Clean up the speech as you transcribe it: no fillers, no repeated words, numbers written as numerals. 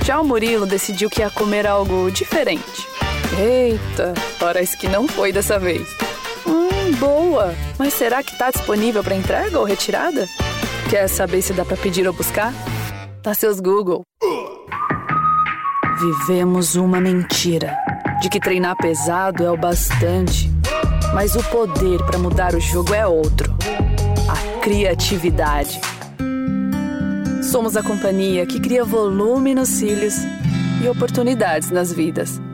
Já o Murilo decidiu que ia comer algo diferente. Eita, parece que não foi dessa vez. Boa! Mas será que tá disponível para entrega ou retirada? Quer saber se dá para pedir ou buscar? Dá seus Google. Vivemos uma mentira de que treinar pesado é o bastante. Mas o poder para mudar o jogo é outro. A criatividade. Somos a companhia que cria volume nos cílios e oportunidades nas vidas.